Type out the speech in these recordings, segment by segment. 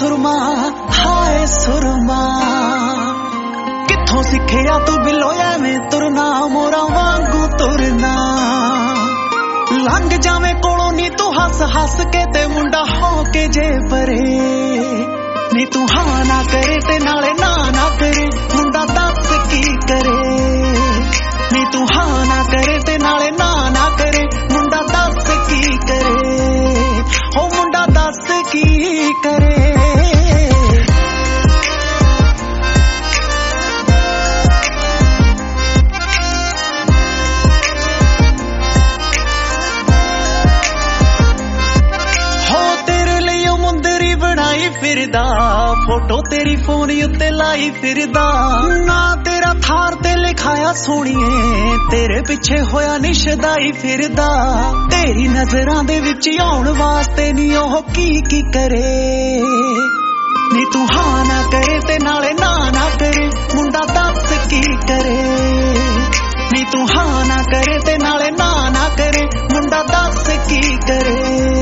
सुरमा हाय सुरमा किथों सिखिया तू बिलो एवें तुरना मोरा वांगू तुरना लंघ जावे कोलों नी तू हस हस के ते मुंडा हो के जे परे नी तू हाँ ना करे ते नाले ना ना करे मुंडा दस की करे नी तू हाँ ना करे ते नाले ना ना करे मुंडा दस की करे हो मुंडा दस की करे फिरदा फोटो तेरी फोन उत्ते लाई फिरदा ना तेरा थार ते लिखाया सोनिए तेरे पिछे होया निशदाई फिरदा तेरी नजरां दे विच आउण वास्ते नी ओह की करे नी तू हाँ ना करे ते नाले ना ना करे मुंडा दस की करे नी तू हाँ ना करे ते नाले ना ना करे मुंडा दस की करे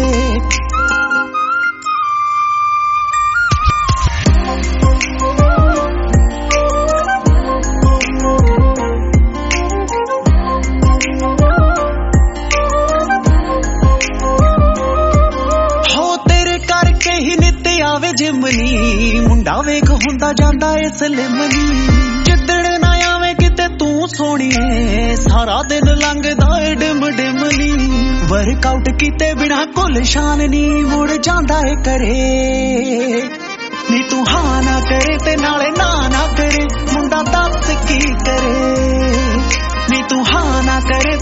जिमनी मुंडा वेख हुंदा जांदा इस लिमनी जिद्दण ना आवे किते तू सोणीए सारा दिन लंघदा डिम डिमनी वर्कआउट कीते बिना कुल शान नी मुड़ जांदा है करे नी तू हाँ ना करे ते नाले ना ना करे मुंडा दस की करे नी तू हाँ ना करे